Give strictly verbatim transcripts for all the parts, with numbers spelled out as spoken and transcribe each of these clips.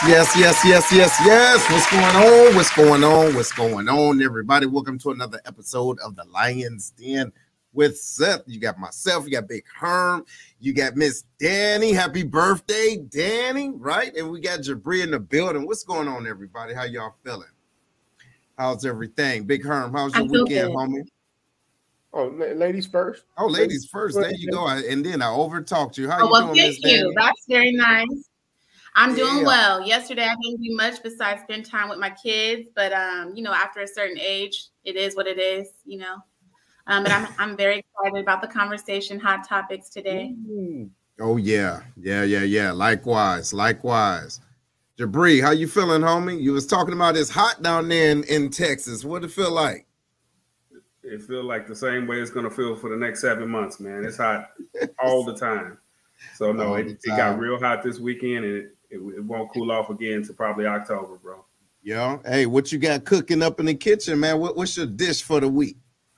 yes, yes, yes, yes, yes. What's going on? What's going on? What's going on, everybody? Welcome to another episode of the Lion's Den with Seth. You got myself, you got Big Herm, you got Miss Danny. Happy birthday, Danny, right? And we got Jabri in the building. What's going on, everybody? How y'all feeling? How's everything? Big Herm, how's your weekend, homie? Oh, ladies first. Oh, ladies first. There you go. And then I overtalked you. How oh, you well, doing, thank Miss you. Danny? That's very nice. I'm doing Yeah. well. Yesterday, I didn't do much besides spend time with my kids. But, um, you know, after a certain age, it is what it is, you know. Um, but I'm I'm very excited about the conversation, hot topics today. Oh, yeah. Yeah, yeah, yeah. Likewise. Likewise. Jabri, how you feeling, homie? You was talking about it's hot down there in, in Texas. What it feel like? It feels like the same way it's going to feel for the next seven months, man. It's hot all the time. So, no, it, it got real hot this weekend, and it, it, it won't cool off again until probably October, bro. Yeah. Hey, what you got cooking up in the kitchen, man? What, what's your dish for the week?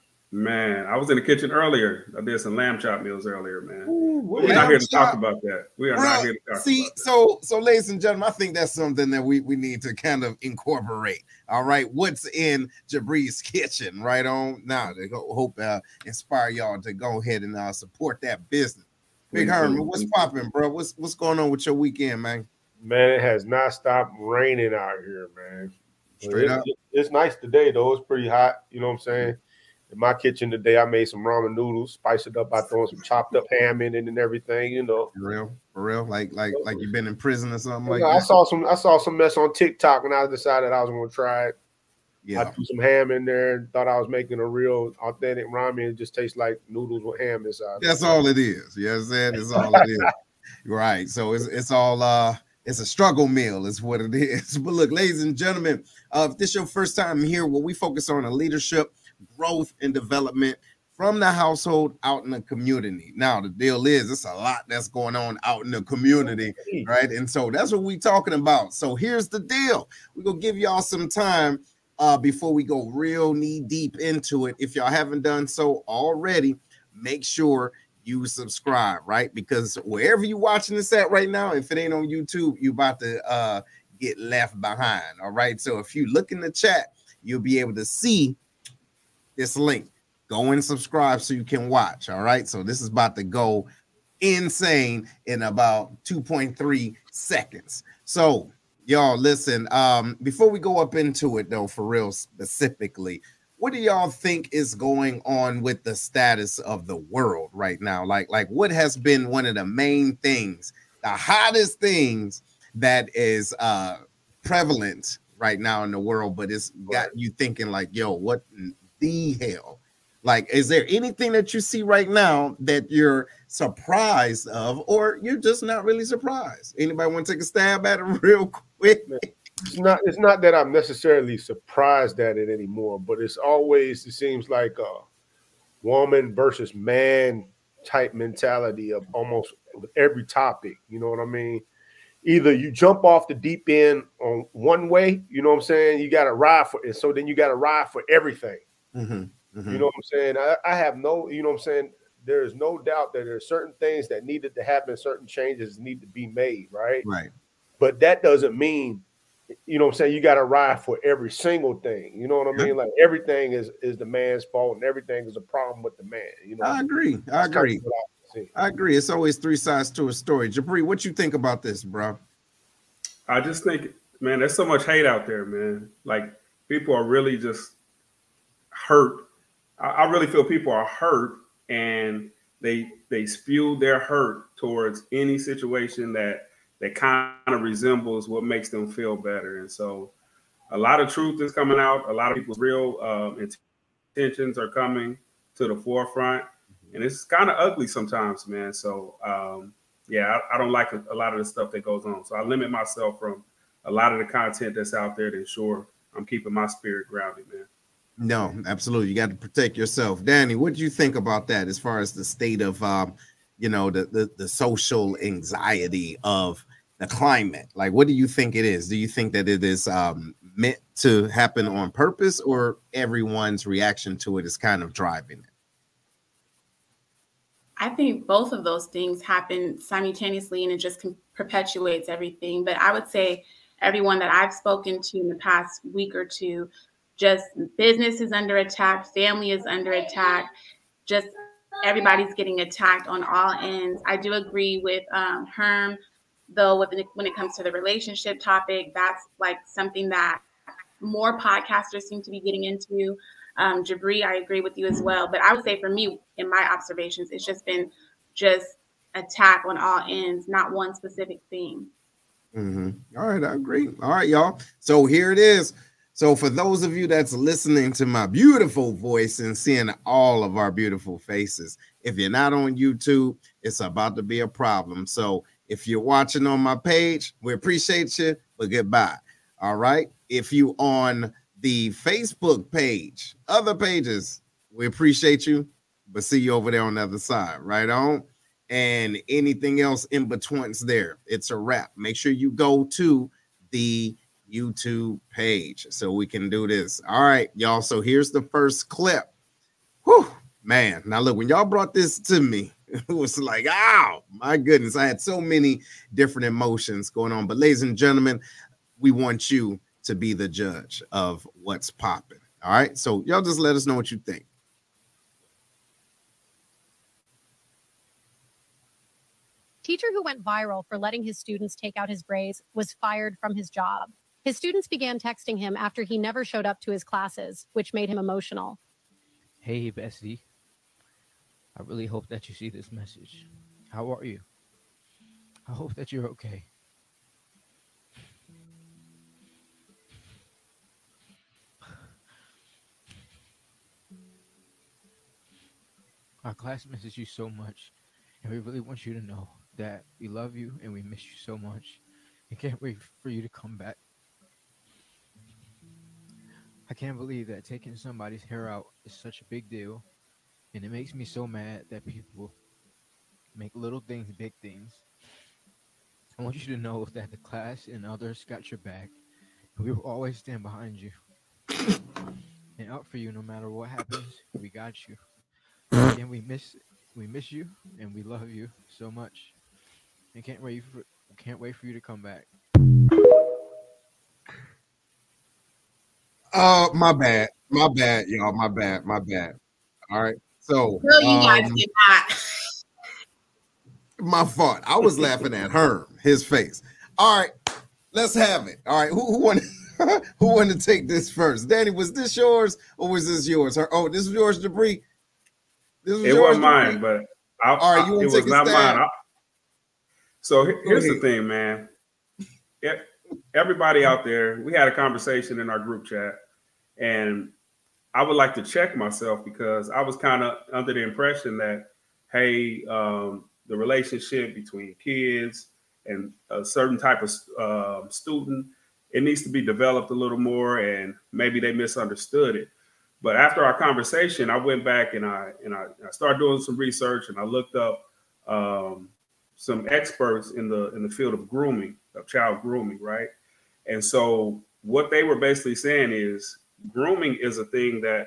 Man, I was in the kitchen earlier. I did some lamb chop meals earlier, man. Ooh, We're not here to chop? talk about that. We are Bro, not here to talk see, about that. So, so, ladies and gentlemen, I think that's something that we, we need to kind of incorporate. All right. What's in Jabri's kitchen? Right on. Now, they go, hope uh, inspire y'all to go ahead and uh, support that business. Big Herman, what's popping, bro? What's what's going on with your weekend, man? Man, it has not stopped raining out here, man. Straight it, up. It, it's nice today, though. It's pretty hot. You know what I'm saying? In my kitchen today, I made some ramen noodles, spiced it up by throwing some chopped up ham in it and everything. You know, for real, for real, like like like you've been in prison or something like know, that. I saw some. I saw some mess on TikTok when I decided I was going to try it. Yeah, I threw some ham in there and thought I was making a real authentic ramen. It just tastes like noodles with ham inside. That's all it is. You know what I'm saying? That's all it is. Right. So it's it's all uh it's a struggle meal is what it is. But look, ladies and gentlemen, uh, if this is your first time here, where we focus on the leadership, growth, and development from the household out in the community. Now, the deal is it's a lot that's going on out in the community, right? And so that's what we're talking about. So here's the deal. We're going to give y'all some time uh, before we go real knee deep into it. If y'all haven't done so already, make sure you subscribe, right? Because wherever you're watching this at right now, if it ain't on YouTube, you're about to uh, get left behind, all right? So if you look in the chat, you'll be able to see this link. Go and subscribe so you can watch, all right? So this is about to go insane in about two point three seconds. So y'all listen, um, before we go up into it though, for real specifically, what do y'all think is going on with the status of the world right now? Like, like what has been one of the main things, the hottest things that is uh, prevalent right now in the world, but it's got you thinking like, yo, what the hell? Like, is there anything that you see right now that you're surprised of, or you're just not really surprised? Anybody want to take a stab at it real quick? It's not, it's not that I'm necessarily surprised at it anymore, but it's always, it seems like a woman versus man type mentality of almost every topic. You know what I mean? Either you jump off the deep end on one way, you know what I'm saying? You got to ride for it. So then you got to ride for everything. Mm-hmm. Mm-hmm. You know what I'm saying? I, I have no, you know what I'm saying? There is no doubt that there are certain things that needed to happen, certain changes need to be made, right? Right. But that doesn't mean, you know what I'm saying, you got to ride for every single thing. You know what I mean? Like everything is is the man's fault and everything is a problem with the man. You know, I agree. I agree. I, I agree. It's always three sides to a story. Jabri, what you think about this, bro? I just think, man, there's so much hate out there, man. Like people are really just hurt. I, I really feel people are hurt and they they spew their hurt towards any situation that that kind of resembles what makes them feel better. And so a lot of truth is coming out. A lot of people's real um, intentions are coming to the forefront. And it's kind of ugly sometimes, man. So, um, yeah, I, I don't like a, a lot of the stuff that goes on. So I limit myself from a lot of the content that's out there to ensure I'm keeping my spirit grounded, man. No, absolutely. You got to protect yourself. Danny, what do you think about that as far as the state of, um, you know, the, the, the social anxiety of the climate? Like, what do you think it is? Do you think that it is um, meant to happen on purpose, or everyone's reaction to it is kind of driving it? I think both of those things happen simultaneously, and it just perpetuates everything. But I would say everyone that I've spoken to in the past week or two, just business is under attack, family is under attack, just everybody's getting attacked on all ends. I do agree with um, Herm, though, with, when it comes to the relationship topic, that's like something that more podcasters seem to be getting into. Um, Jabri, I agree with you as well. But I would say for me, in my observations, it's just been just attack on all ends, not one specific thing. Mm-hmm. All right, I agree. All right, y'all. So here it is. So for those of you that's listening to my beautiful voice and seeing all of our beautiful faces, if you're not on YouTube, it's about to be a problem. So if you're watching on my page, we appreciate you, but goodbye. All right. If you on the Facebook page, other pages, we appreciate you, but see you over there on the other side. Right on. And anything else in between's there. It's a wrap. Make sure you go to the YouTube page so we can do this. All right, y'all. So here's the first clip. Whew, man. Now look, when y'all brought this to me, it was like, oh my goodness. I had so many different emotions going on. But ladies and gentlemen, we want you to be the judge of what's popping. All right. So y'all just let us know what you think. Teacher who went viral for letting his students take out his braids was fired from his job. His students began texting him after he never showed up to his classes, which made him emotional. Hey, bestie. I really hope that you see this message. How are you? I hope that you're okay. Our class misses you so much, and we really want you to know that we love you and we miss you so much and can't wait for you to come back. I can't believe that taking somebody's hair out is such a big deal, and it makes me so mad that people make little things big things. I want you to know that the class and others got your back, and we will always stand behind you and up for you no matter what happens. We got you. And we miss we miss you and we love you so much. And can't wait for can't wait for you to come back. Uh, my bad, my bad, y'all, my bad, my bad. All right, so No, you um, guys did not. my fault. I was laughing at Herm, his face. All right, let's have it. All right, who who wanted who wanted to take this first? Danny, was this yours or was this yours? Her, oh, this was yours, Jabri. This was it yours, wasn't mine, Jabri? but I, all right, you I, it want to was take a not stab? mine. I, so here- here's the thing, man. Yeah, everybody out there, we had a conversation in our group chat, and I would like to check myself because I was kind of under the impression that, hey, um, the relationship between kids and a certain type of uh, student, it needs to be developed a little more, and maybe they misunderstood it. But after our conversation, I went back and I and I, I started doing some research, and I looked up um, some experts in the in the field of grooming, of child grooming, right? And so what they were basically saying is grooming is a thing that,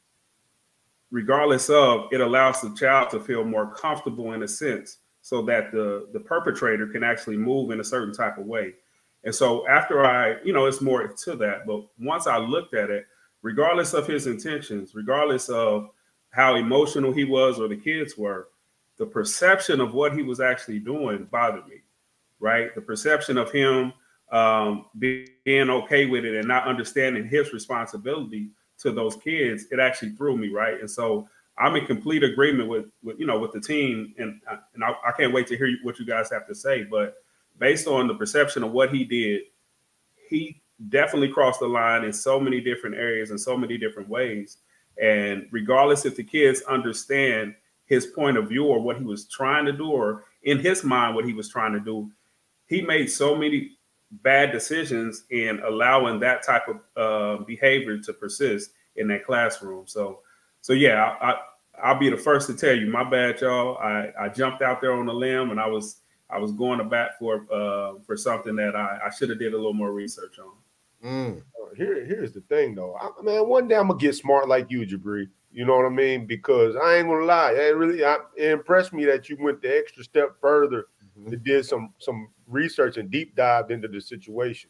regardless of, it allows the child to feel more comfortable in a sense, so that the the perpetrator can actually move in a certain type of way. And so after I, you know, it's more to that, but once I looked at it, regardless of his intentions, regardless of how emotional he was or the kids were, the perception of what he was actually doing bothered me, right? The perception of him um, being okay with it and not understanding his responsibility to those kids, it actually threw me, right? And so I'm in complete agreement with, with you know, with the team, and, and I, I can't wait to hear what you guys have to say, but based on the perception of what he did, he definitely crossed the line in so many different areas in so many different ways. And regardless if the kids understand his point of view or what he was trying to do, or in his mind what he was trying to do, he made so many bad decisions in allowing that type of uh, behavior to persist in that classroom. So, so yeah, I, I, I'll be the first to tell you, my bad, y'all. I, I jumped out there on the limb, and I was I was going to bat for uh, for something that I, I should have did a little more research on. Mm. Here, here's the thing, though. I, man, one day I'm gonna get smart like you, Jabri. You know what I mean? Because I ain't gonna lie, it really I, it impressed me that you went the extra step further, mm-hmm. and did some some research and deep dived into the situation.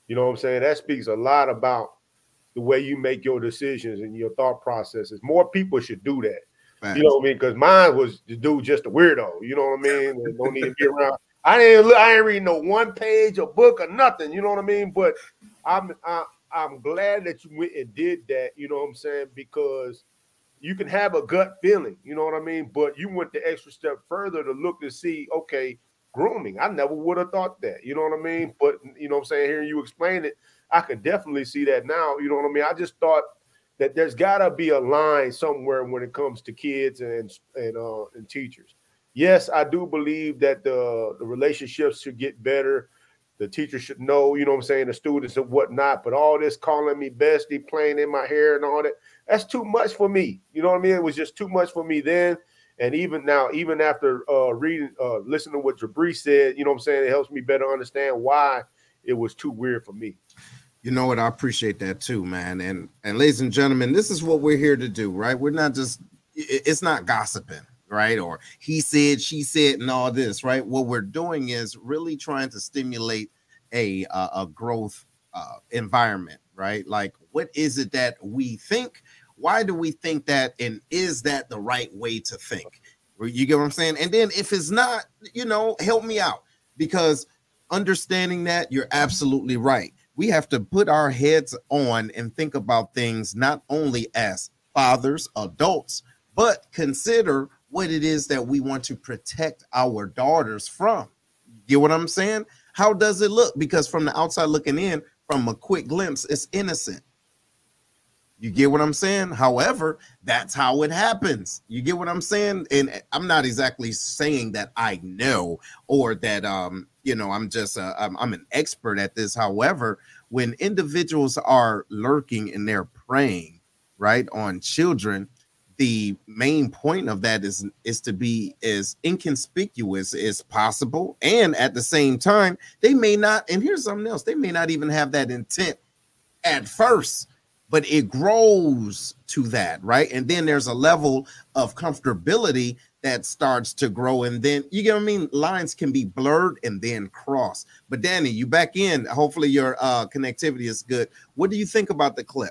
You know what I'm saying? That speaks a lot about the way you make your decisions and your thought processes. More people should do that. Facts. You know what I mean? Because mine was to do just a weirdo. You know what I mean? And don't need to be around. I didn't look, I ain't reading no one page or book or nothing. You know what I mean? But I'm I, I'm glad that you went and did that. You know what I'm saying? Because you can have a gut feeling. You know what I mean? But you went the extra step further to look to see, okay, grooming. I never would have thought that. You know what I mean? But you know what I'm saying? Hearing you explain it, I can definitely see that now. You know what I mean? I just thought that there's gotta be a line somewhere when it comes to kids and and uh and teachers. Yes, I do believe that the, the relationships should get better. The teacher should know, you know what I'm saying, the students and whatnot. But all this calling me bestie, playing in my hair and all that, that's too much for me. You know what I mean? It was just too much for me then. And even now, even after uh, reading, uh, listening to what Jabri said, you know what I'm saying, it helps me better understand why it was too weird for me. You know what? I appreciate that too, man. And and ladies and gentlemen, this is what we're here to do, right? We're not just, it's not gossiping, right? Or he said, she said, and all this, right? What we're doing is really trying to stimulate a uh, a growth uh, environment, right? Like, what is it that we think? Why do we think that? And is that the right way to think? You get what I'm saying? And then if it's not, you know, help me out, because understanding that, you're absolutely right. We have to put our heads on and think about things not only as fathers, adults, but consider what it is that we want to protect our daughters from. You get what I'm saying? How does it look? Because from the outside looking in, from a quick glimpse, it's innocent. You get what I'm saying? However, that's how it happens. You get what I'm saying? And I'm not exactly saying that I know, or that, um, you know, I'm just, a, I'm, I'm an expert at this. However, when individuals are lurking and they're preying, right, on children, the main point of that is, is to be as inconspicuous as possible. And at the same time, they may not, and here's something else, they may not even have that intent at first, but it grows to that, right? And then there's a level of comfortability that starts to grow. And then, you get what I mean? Lines can be blurred and then cross. But Danny, you back in. Hopefully your uh, connectivity is good. What do you think about the clip?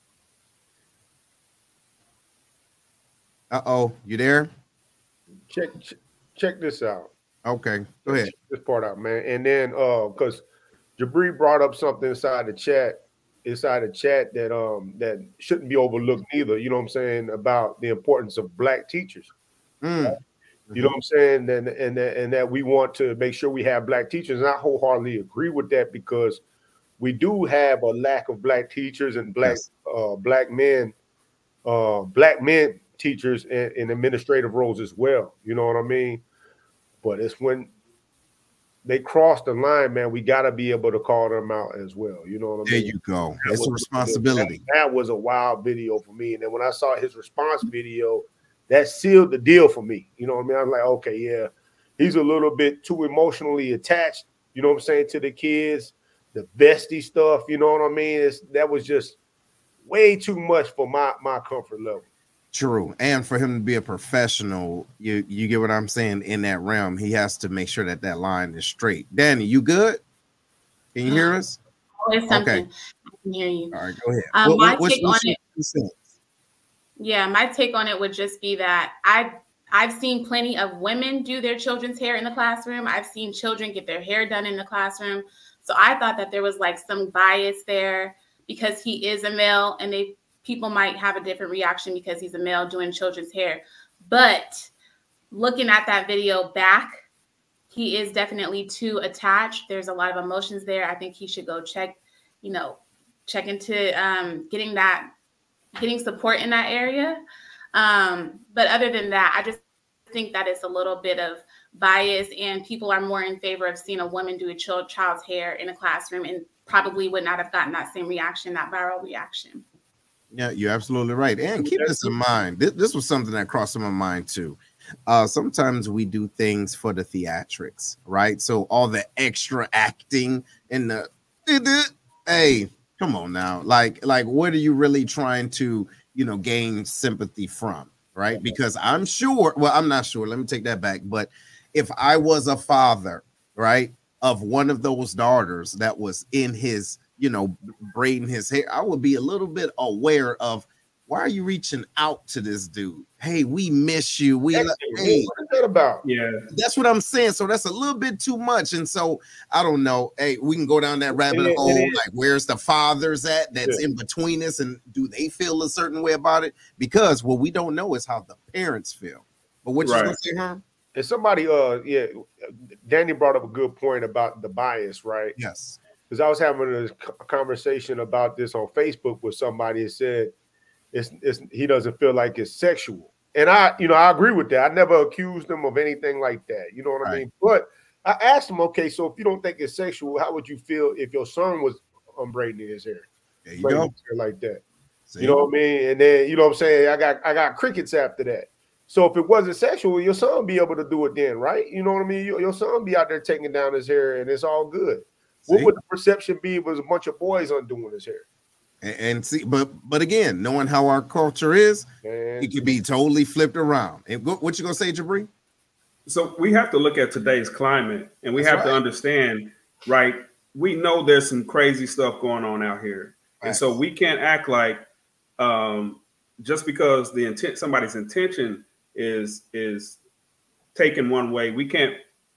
Uh-oh, you there? Check check this out. Okay, go ahead. Check this part out, man. And then, uh, because Jabri brought up something inside the chat, inside the chat that um that shouldn't be overlooked either. You know what I'm saying, about the importance of black teachers. Mm. Right? Mm-hmm. You know what I'm saying, and and and that we want to make sure we have black teachers. And I wholeheartedly agree with that, because we do have a lack of black teachers and black yes. uh black men, uh black men teachers in, in administrative roles as well. You know what I mean? But it's when they cross the line, man, we got to be able to call them out as well. You know what I there mean? You go. That It's a responsibility. That, that was a wild video for me. And then when I saw his response video, that sealed the deal for me. You know what I mean? I was like, okay, yeah, he's a little bit too emotionally attached, you know what I'm saying, to the kids, the bestie stuff, you know what I mean? It's, that was just way too much for my, my comfort level. True. And for him to be a professional, you you get what I'm saying, in that realm, he has to make sure that that line is straight. Danny, you good? Can you hear us? Oh, it's something. Okay. I can hear you. All right, go ahead. Um, what, my what, take on it. Sense? Yeah, my take on it would just be that I I've seen plenty of women do their children's hair in the classroom. I've seen children get their hair done in the classroom. So I thought that there was like some bias there because he is a male, and they people might have a different reaction because he's a male doing children's hair. But looking at that video back, he is definitely too attached. There's a lot of emotions there. I think he should go check, you know, check into um, getting that, getting support in that area. Um, but other than that, I just think that it's a little bit of bias, and people are more in favor of seeing a woman do a child, child's hair in a classroom, and probably would not have gotten that same reaction, that viral reaction. Yeah, you're absolutely right. And keep this in mind. This, this was something that crossed my mind too. Uh, sometimes we do things for the theatrics, right? So all the extra acting and the, hey, come on now. Like, like, what are you really trying to, you know, gain sympathy from, right? Because I'm sure, well, I'm not sure. Let me take that back. But if I was a father, right, of one of those daughters that was in his, you know, braiding his hair, I would be a little bit aware of, why are you reaching out to this dude? Hey, we miss you. We That's hey, what is that about? Yeah, that's what I'm saying. So that's a little bit too much. And so I don't know. Hey, we can go down that rabbit It is, hole. it is. Like, where's the fathers at that's Yeah. in between us? And do they feel a certain way about it? Because what we don't know is how the parents feel. But what you Right. gonna say, Herm? And somebody, uh, yeah, Danny brought up a good point about the bias, right? Yes. Because I was having a co- conversation about this on Facebook with somebody that said it's, it's he doesn't feel like it's sexual, and I, you know, I agree with that. I never accused him of anything like that. You know what I Right. mean? But I asked him, okay, so if you don't think it's sexual, how would you feel if your son was unbraiding his hair, There you braiding go. his hair like that? See? You know what I mean? And then, you know what I'm saying? I got I got crickets after that. So if it wasn't sexual, your son be able to do it then, right? You know what I mean? Your, your son be out there taking down his hair and it's all good. What See? would the perception be if it was a bunch of boys undoing his hair? And, and see, but but again, knowing how our culture is, Man, it could be totally flipped around. And what, what you gonna say, Jabri? so we have to look at today's climate, and we That's have to right. understand, right? We know there's some crazy stuff going on out here, and so we can't act like um, just because the intent, somebody's intention is is taken one way, we can't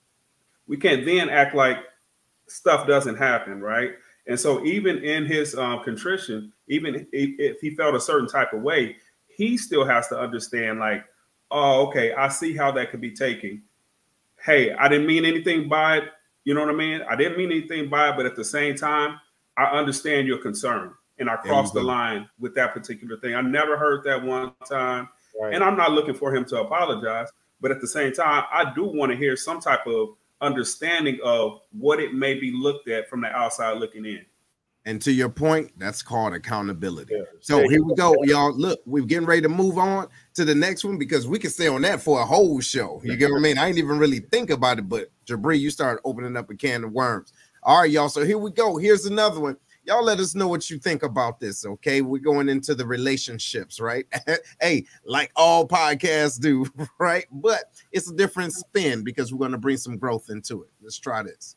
we can't then act like stuff doesn't happen, right? And so even in his um, contrition, even if, if he felt a certain type of way, he still has to understand, like, oh, okay, I see how that could be taken. Hey, I didn't mean anything by it. You know what I mean? I didn't mean anything by it, but at the same time, I understand your concern, and I crossed the go. line with that particular thing. I never heard that one time, right. and I'm not looking for him to apologize, but at the same time, I do want to hear some type of understanding of what it may be looked at from the outside looking in. And to your point, that's called accountability. Yeah. So here we go, y'all. Look, we're getting ready to move on to the next one because we can stay on that for a whole show. You get what I mean? I didn't even really think about it, but Jabri, you started opening up a can of worms. All right, y'all. So here we go. Here's another one. Y'all let us know what you think about this, okay? We're going into the relationships, right? Hey, like all podcasts do, right? But it's a different spin because we're going to bring some growth into it. Let's try this.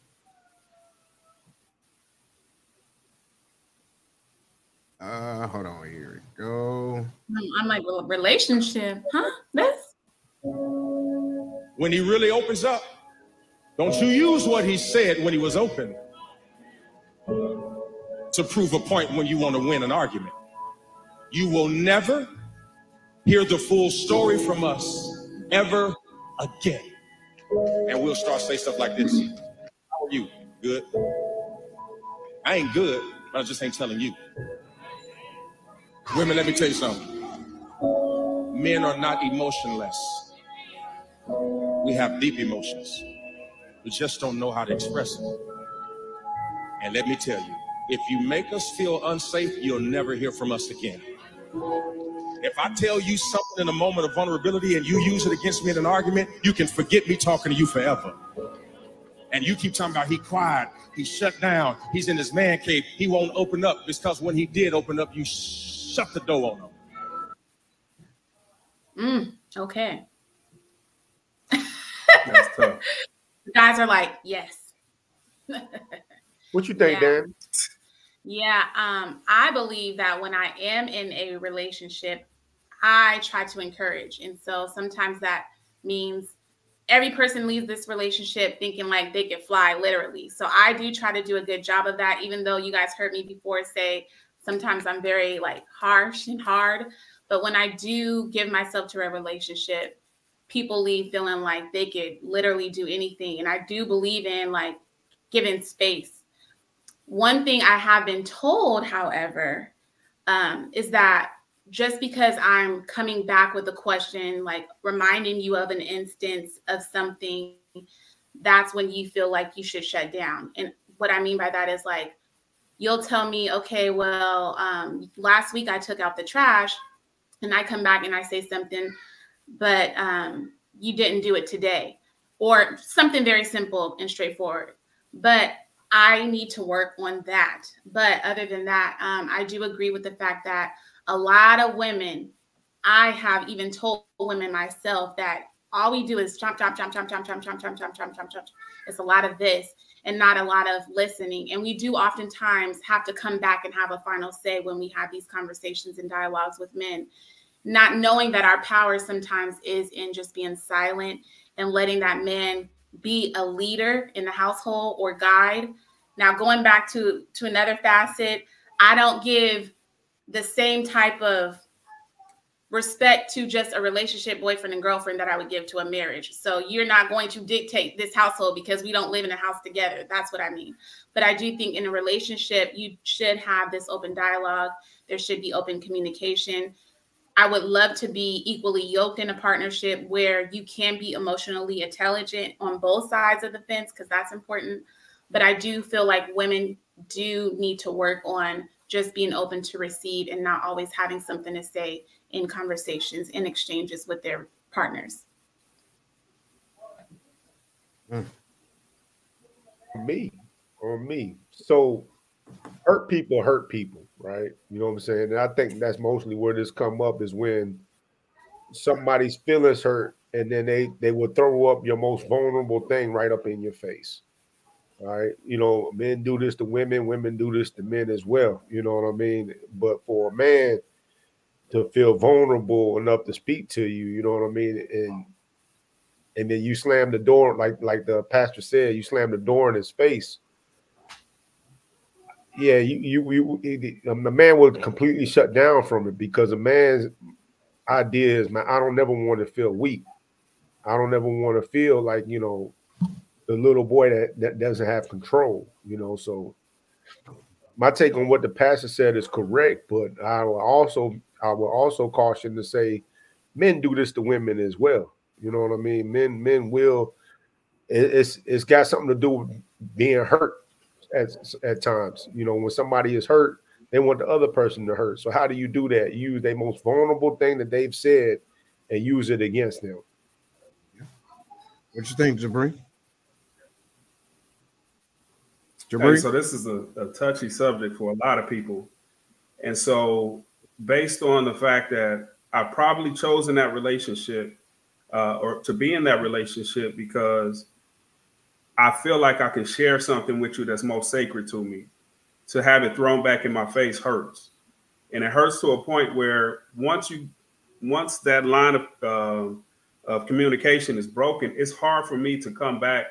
Uh, hold on, here we go. I'm like, well, relationship, huh? This? When he really opens up, don't you use what he said when he was open to prove a point when you want to win an argument. You will never hear the full story from us ever again. And we'll start to say stuff like this. How are you? Good? I ain't good, but I just ain't telling you. Women, let me tell you something. Men are not emotionless. We have deep emotions. We just don't know how to express them. And let me tell you, if you make us feel unsafe, you'll never hear from us again. If I tell you something in a moment of vulnerability and you use it against me in an argument, you can forget me talking to you forever. And you keep talking about he cried, he shut down, he's in his man cave, he won't open up because when he did open up, you shut the door on him. Mm, okay. That's tough. The guys are like, yes. What you think, Yeah. Dan? Yeah, um, I believe that when I am in a relationship, I try to encourage. And so sometimes that means every person leaves this relationship thinking like they could fly, literally. So I do try to do a good job of that, even though you guys heard me before say sometimes I'm very like harsh and hard. But when I do give myself to a relationship, people leave feeling like they could literally do anything. And I do believe in like giving space. One thing I have been told, however, um, is that just because I'm coming back with a question, like reminding you of an instance of something, that's when you feel like you should shut down. And what I mean by that is like, you'll tell me, okay, well, um, last week I took out the trash, and I come back and I say something, but um, you didn't do it today, or something very simple and straightforward. But I need to work on that. But other than that, um, I do agree with the fact that a lot of women, I have even told women myself that all we do is chomp, chomp, chomp, chomp, chomp, chomp, chomp, chomp, chomp, chomp, chomp, chomp. It's a lot of this. and not a lot of listening. And we do oftentimes have to come back and have a final say when we have these conversations and dialogues with men, not knowing that our power sometimes is in just being silent and letting that man be a leader in the household or guide. Now, going back to, to another facet, I don't give the same type of respect to just a relationship, boyfriend and girlfriend, that I would give to a marriage. So you're not going to dictate this household because we don't live in a house together. That's what I mean. But I do think in a relationship, you should have this open dialogue. There should be open communication. I would love to be equally yoked in a partnership where you can be emotionally intelligent on both sides of the fence, because that's important. But I do feel like women do need to work on just being open to receive and not always having something to say in conversations and exchanges with their partners. Mm. Me, or me. So hurt people hurt people, right? You know what I'm saying? And I think that's mostly where this come up, is when somebody's feelings hurt and then they, they will throw up your most vulnerable thing right up in your face. All right. You know, men do this to women, women do this to men as well. You know what I mean? But for a man to feel vulnerable enough to speak to you, you know what I mean? And and then you slam the door, like like the pastor said, you slam the door in his face. Yeah, you you, you the man will completely shut down from it, because a man's idea is, man, I don't never want to feel weak. I don't ever want to feel like, you know, the little boy that, that doesn't have control, you know. So my take on what the pastor said is correct, but I will also I will also caution to say men do this to women as well. You know what I mean? Men men will. It, it's it's got something to do with being hurt at at times. You know, when somebody is hurt, they want the other person to hurt. So how do you do that? You use their most vulnerable thing that they've said and use it against them. What you think, Jabri? Hey, so this is a, a touchy subject for a lot of people. And so based on the fact that I've probably chosen that relationship uh, or to be in that relationship because I feel like I can share something with you that's most sacred to me. To have it thrown back in my face hurts. And it hurts to a point where once you, once that line of, uh, of communication is broken, it's hard for me to come back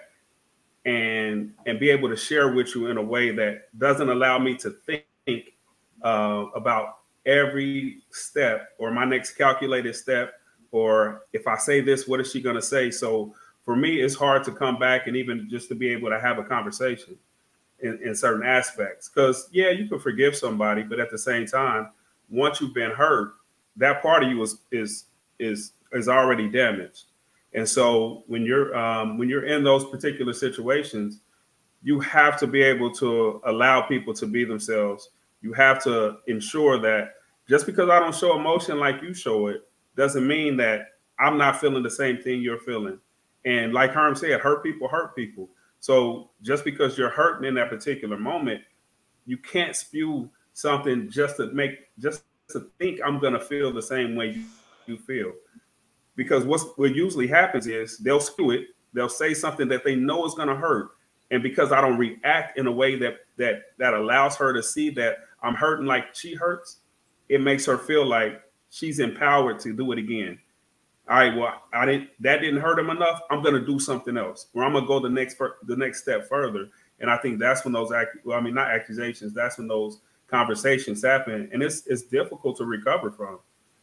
and and be able to share with you in a way that doesn't allow me to think uh, about every step or my next calculated step, or if I say this, what is she going to say? So for me, it's hard to come back and even just to be able to have a conversation in, in certain aspects. Because, yeah, you can forgive somebody, but at the same time, once you've been hurt, that part of you is is is is already damaged. And so when you're um, when you're in those particular situations, you have to be able to allow people to be themselves. You have to ensure that just because I don't show emotion like you show it, doesn't mean that I'm not feeling the same thing you're feeling. And like Herm said, hurt people hurt people. So just because you're hurting in that particular moment, you can't spew something just to make, just to think I'm going to feel the same way you, you feel. Because what's, what usually happens is they'll spew it. They'll say something that they know is going to hurt. And because I don't react in a way that that that allows her to see that I'm hurting like she hurts, it makes her feel like she's empowered to do it again. All right, well, I didn't. That didn't hurt him enough. I'm going to do something else, or I'm going to go the next the next step further. And I think that's when those, well, I mean, not accusations. That's when those conversations happen, and it's it's difficult to recover from.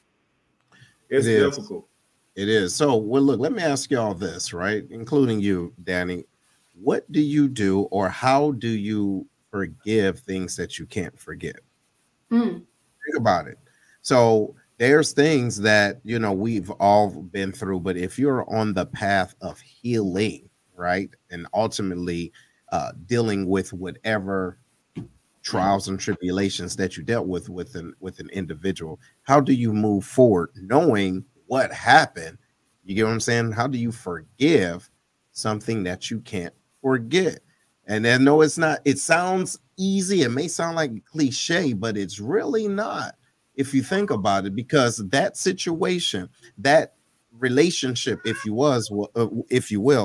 It's it difficult. It is. So, well, look, let me ask y'all this, right? Including you, Danny. What do you do, or how do you forgive things that you can't forgive? Mm. Think about it. So there's things that, you know, we've all been through, but if you're on the path of healing, right, and ultimately uh, dealing with whatever trials and tribulations that you dealt with with an, with an individual, how do you move forward knowing what happened? You get what I'm saying? How do you forgive something that you can't forget? And then, no, it's not. It sounds easy. It may sound like a cliche, but it's really not if you think about it, because that situation, that relationship, if you was, if you will,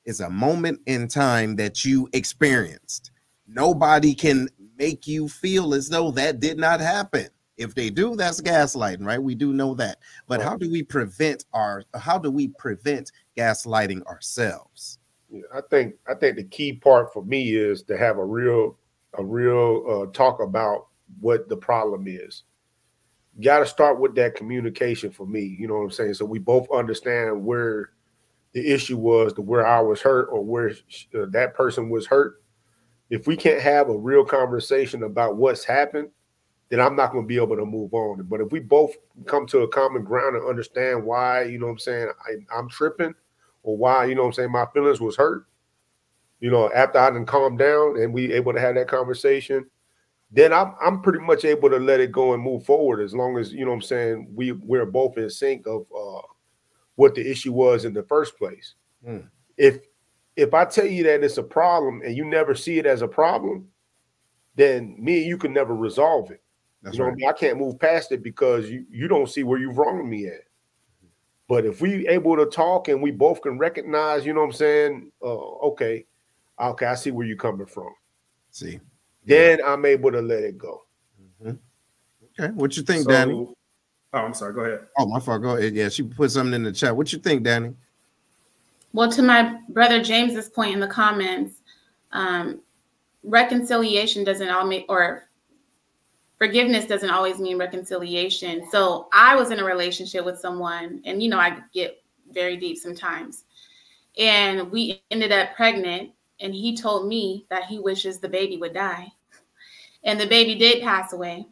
is a moment in time that you experienced. Nobody can make you feel as though that did not happen. If they do, that's gaslighting, right? We do know that. But how do we prevent our how do we prevent gaslighting ourselves? Yeah, I think I think the key part for me is to have a real a real uh, talk about what the problem is. You got to start with that communication for me. You know what I'm saying? So we both understand where the issue was, to where I was hurt or where uh, that person was hurt. If we can't have a real conversation about what's happened, then I'm not going to be able to move on. But if we both come to a common ground and understand why, you know what I'm saying, I, I'm tripping, or why, you know what I'm saying, my feelings was hurt, you know, after I done calmed down and we able to have that conversation, then I'm I'm pretty much able to let it go and move forward, as long as, you know what I'm saying, we, we're both in sync of uh, what the issue was in the first place. Mm. If if I tell you that it's a problem and you never see it as a problem, then me and you can never resolve it. That's you know right. what I mean? I can't move past it because you, you don't see where you've wronged me at. But if we able to talk and we both can recognize, you know what I'm saying, uh, okay, okay, I see where you're coming from. See. Then yeah. I'm able to let it go. Mm-hmm. Okay. What you think, so, Danny? Oh, I'm sorry. Go ahead. Oh, my fault. Go ahead. Yeah, she put something in the chat. What you think, Danny? Well, to my brother James's point in the comments, um, reconciliation doesn't all make, or forgiveness doesn't always mean reconciliation. So I was in a relationship with someone, and, you know, I get very deep sometimes. And we ended up pregnant, and he told me that he wishes the baby would die. And the baby did pass away.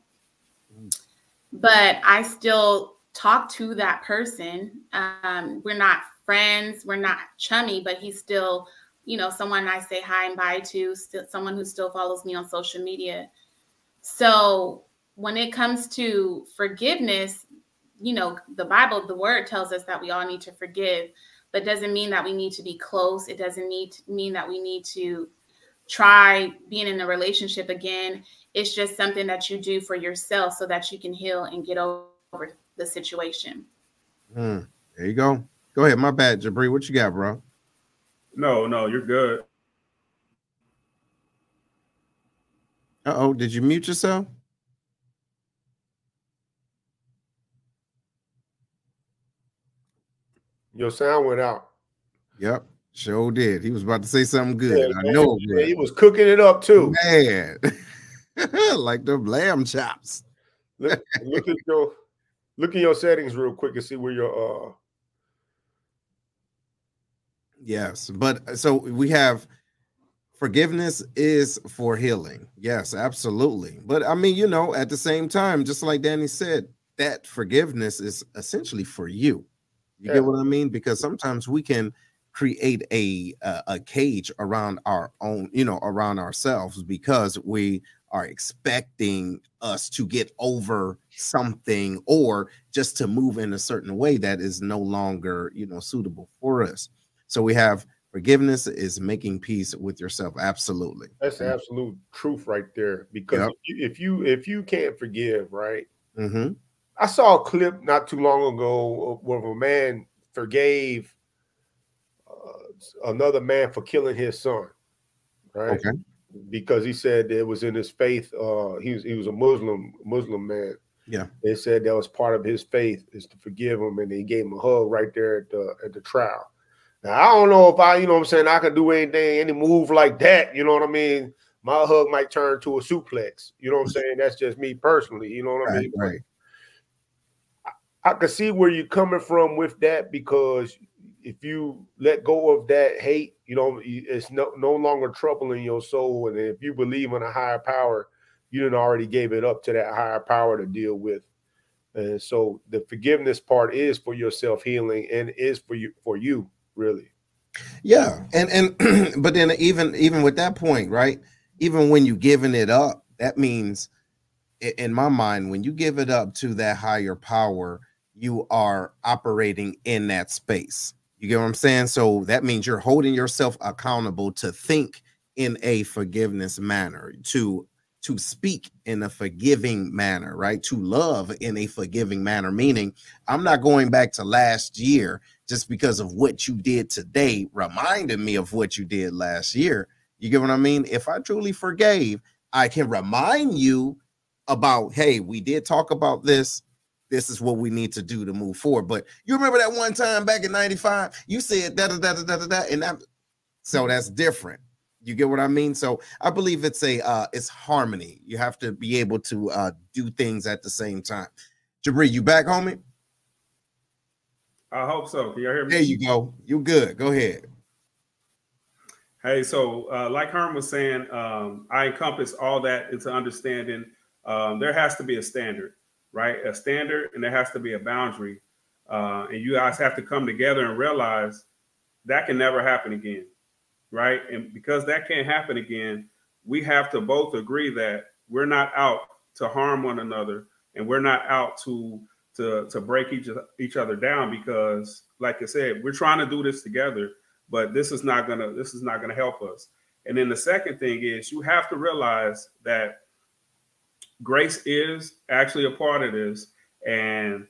But I still talk to that person. Um, we're not friends. We're not chummy, but he's still, you know, someone I say hi and bye to, still someone who still follows me on social media. So when it comes to forgiveness, you know, the Bible, the word tells us that we all need to forgive, but doesn't mean that we need to be close. It doesn't need to mean that we need to try being in a relationship again. It's just something that you do for yourself so that you can heal and get over the situation. Mm, there you go. Go ahead. My bad, Jabri. What you got, bro? No, no, you're good. Uh-oh, did you mute yourself? Your sound went out. Yep, sure did. He was about to say something good. Yeah, I man, know. Yeah, he was cooking it up too. Man, like the lamb chops. look, look at your look at your settings real quick and see where your uh. Yes, but so we have forgiveness is for healing. Yes, absolutely. But I mean, you know, at the same time, just like Danny said, that forgiveness is essentially for you. You yeah. get what I mean? Because sometimes we can create a, a a cage around our own, you know, around ourselves, because we are expecting us to get over something or just to move in a certain way that is no longer, you know, suitable for us. So we have forgiveness is making peace with yourself. Absolutely. That's the absolute truth right there. Because yep. if, you, if you if you can't forgive, right? Mm-hmm. I saw a clip not too long ago where a man forgave uh, another man for killing his son, right? Okay. Because he said it was in his faith. Uh, he was he was a Muslim Muslim man. Yeah. They said that was part of his faith is to forgive him, and they gave him a hug right there at the at the trial. Now, I don't know if I, you know what I'm saying, I can do anything, any move like that. You know what I mean? My hug might turn to a suplex. You know what I'm saying? That's just me personally. You know what I right, mean? Right. I, I can see where you're coming from with that, because if you let go of that hate, you know, it's no, no longer troubling your soul. And if you believe in a higher power, you done already gave it up to that higher power to deal with. And so the forgiveness part is for your self-healing and is for you, for you. Really. Yeah. And and but then even even with that point, right? Even when you giving it up, that means in my mind, when you give it up to that higher power, you are operating in that space. You get what I'm saying? So that means you're holding yourself accountable to think in a forgiveness manner, to to speak in a forgiving manner, right? To love in a forgiving manner, meaning I'm not going back to last year just because of what you did today reminded me of what you did last year. You get what I mean? If I truly forgave, I can remind you about, hey, we did talk about this. This is what we need to do to move forward. But you remember that one time back in ninety-five, you said da da da da da da, and that, so that's different. You get what I mean? So I believe it's a uh, it's harmony. You have to be able to uh, do things at the same time. Jabri, you back, homie? I hope so. Can you hear me? There you go. You good? Go ahead. Hey, so uh, like Herm was saying, um, I encompass all that into understanding. Um, there has to be a standard, right? A standard, and there has to be a boundary, uh, and you guys have to come together and realize that can never happen again. Right. And because that can't happen again, we have to both agree that we're not out to harm one another, and we're not out to to to break each each other down, because like I said, we're trying to do this together, but this is not gonna this is not gonna help us. And then the second thing is you have to realize that grace is actually a part of this, and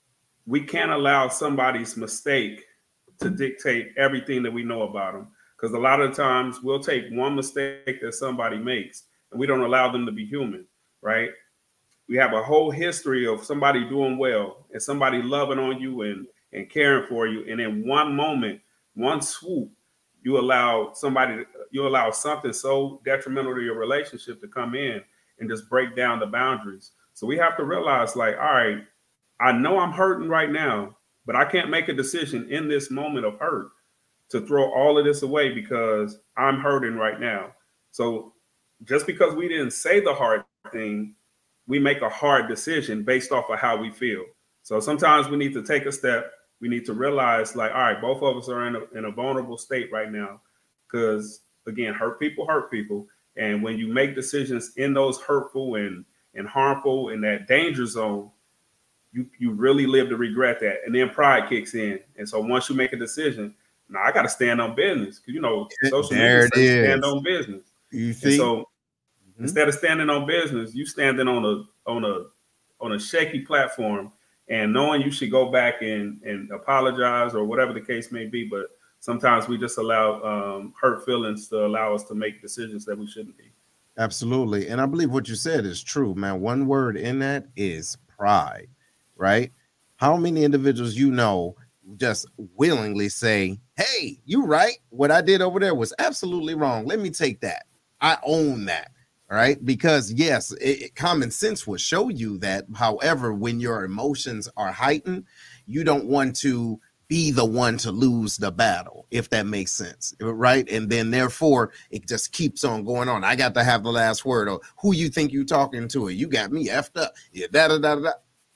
we can't allow somebody's mistake to dictate everything that we know about them. Because a lot of times we'll take one mistake that somebody makes and we don't allow them to be human, right? We have a whole history of somebody doing well and somebody loving on you and, and caring for you. And in one moment, one swoop, you allow somebody, to, you allow something so detrimental to your relationship to come in and just break down the boundaries. So we have to realize, like, all right, I know I'm hurting right now, but I can't make a decision in this moment of hurt to throw all of this away because I'm hurting right now. So just because we didn't say the hard thing, we make a hard decision based off of how we feel. So sometimes we need to take a step. We need to realize, like, all right, both of us are in a, in a vulnerable state right now, because again, hurt people hurt people. And when you make decisions in those hurtful and, and harmful in that danger zone, you, you really live to regret that. And then pride kicks in. And so once you make a decision, now I got to stand on business, because, you know, social media says stand on business. You see? And so mm-hmm. instead of standing on business, you standing on a on a on a shaky platform, and knowing you should go back and and apologize or whatever the case may be. But sometimes we just allow um, hurt feelings to allow us to make decisions that we shouldn't be. Absolutely, and I believe what you said is true, man. One word in that is pride, right? How many individuals you know just willingly say, hey, you right, what I did over there was absolutely wrong, let me take that, I own that, right? Because yes, it, it, common sense will show you that. However, when your emotions are heightened, you don't want to be the one to lose the battle, if that makes sense, right? And then therefore it just keeps on going on. I got to have the last word, or who you think you talking to, or you got me effed up, yeah, da da da da.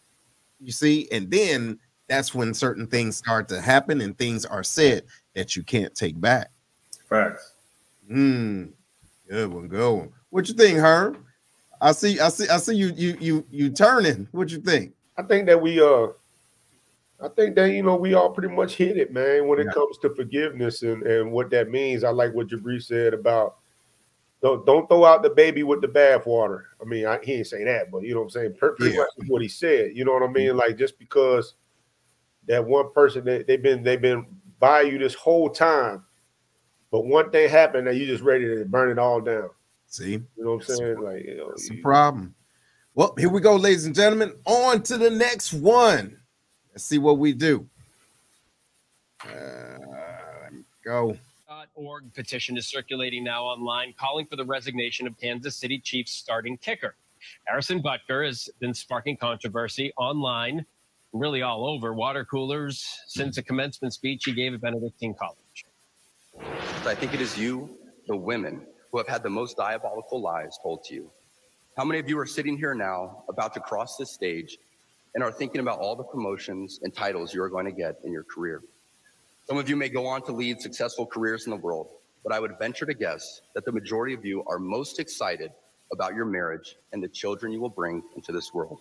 You see, and then that's when certain things start to happen and things are said that you can't take back. Facts. Hmm. Good one, good one. What you think, Herb? I see, I see, I see you, you, you, you turning. What you think? I think that we, uh, I think that, you know, we all pretty much hit it, man, when it Yeah. comes to forgiveness and, and what that means. I like what Jabri said about don't, don't throw out the baby with the bathwater. I mean, I, he ain't say that, but you know what I'm saying? Pretty Yeah. much what he said. You know what I mean? Like, just because that one person that they've been they've been by you this whole time, but one thing happened that you just ready to burn it all down. See, You know what I'm saying? Like, you know, it's a you- problem. Well, here we go, ladies and gentlemen. On to the next one. Let's see what we do. Uh, let me go. .org petition is circulating now online calling for the resignation of Kansas City Chiefs starting kicker. Harrison Butker has been sparking controversy online, really all over water coolers, since a commencement speech he gave at Benedictine College. I think it is you, the women, who have had the most diabolical lies told to you. How many of you are sitting here now about to cross this stage and are thinking about all the promotions and titles you are going to get in your career? Some of you may go on to lead successful careers in the world, but I would venture to guess that the majority of you are most excited about your marriage and the children you will bring into this world.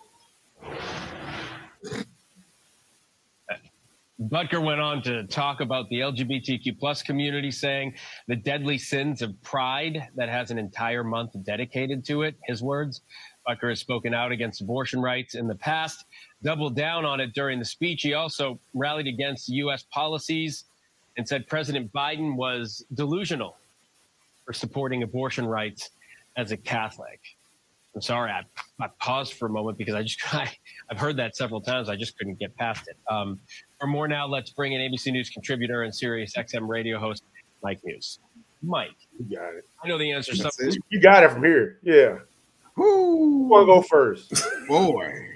Butker went on to talk about the L G B T Q plus community, saying the deadly sins of pride that has an entire month dedicated to it, his words. Butker has spoken out against abortion rights in the past, doubled down on it during the speech. He also rallied against U S policies and said President Biden was delusional for supporting abortion rights as a Catholic. I'm sorry, I, I paused for a moment because I just I, I've heard that several times. I just couldn't get past it. Um, for more now, let's bring in A B C News contributor and Sirius X M radio host, Mike News. Mike, you got it. I know the answer. Some, you got it from here. Yeah. Who want to go first? Boy,